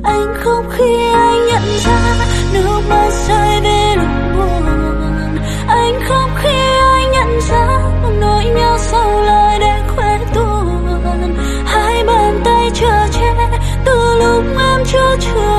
Anh khóc khi anh nhận ra nước mắt rơi về lúc buồn. Anh khóc khi anh nhận ra nỗi nhớ sau lời để khoe tuồng. Hai bàn tay chở che từ lúc em chưa